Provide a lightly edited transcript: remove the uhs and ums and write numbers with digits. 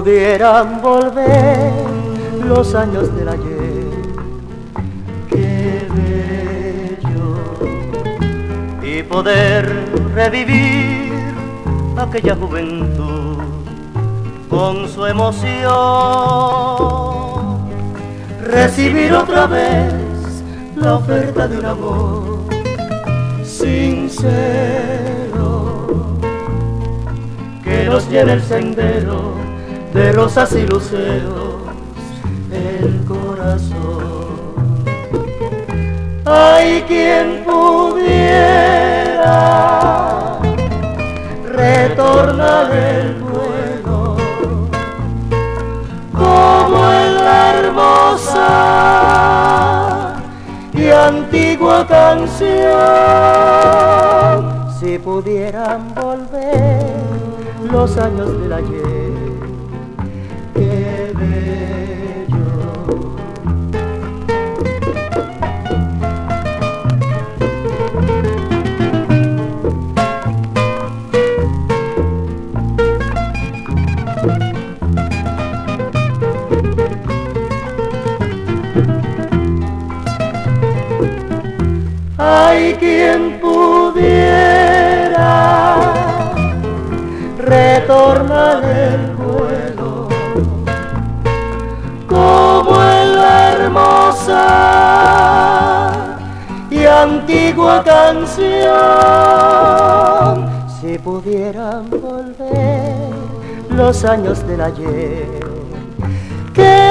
pudieran volver los años del ayer, qué bello, y poder revivir aquella juventud con su emoción, recibir otra vez la oferta de un amor sincero que nos llene el sendero de rosas y luceros el corazón. Hay quien pudiera retornar el vuelo como en la hermosa y antigua canción. Si pudieran volver los años del ayer, qué bello. Hay quien pudiera retornar el vuelo como en la hermosa y antigua canción. Si pudieran volver los años del ayer, que